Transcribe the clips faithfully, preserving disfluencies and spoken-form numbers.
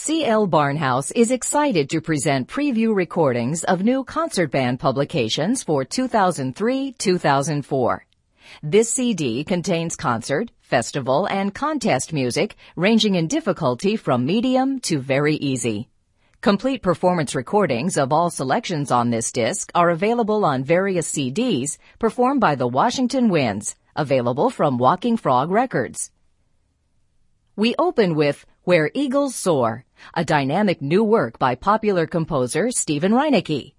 C L Barnhouse is excited to present preview recordings of new concert band publications for two thousand three to two thousand four. This C D contains concert, festival, and contest music ranging in difficulty from medium to very easy. Complete performance recordings of all selections on this disc are available on various C Ds performed by the Washington Winds, available from Walking Frog Records. We open with Where Eagles Soar, a dynamic new work by popular composer Stephen Reinecke.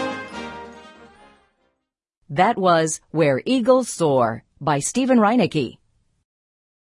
That was Where Eagles Soar by Stephen Reinecke.